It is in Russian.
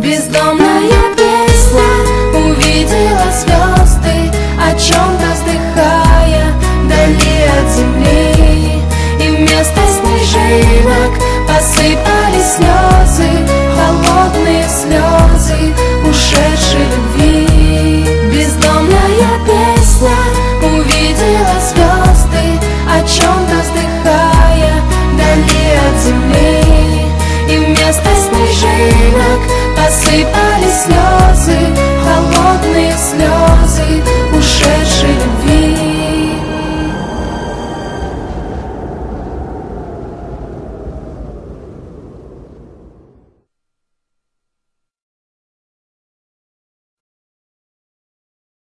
Бездомная песня увидела звезды, о чем-то вздыхая вдали от земли. И вместо снежинок посыпались слезы, холодные слезы ушедшей любви. Бездомная песня увидела звезды, о чем-то вздыхая вдали от земли. И вместо снежинок посыпались слезы, холодные слезы ушедшей любви.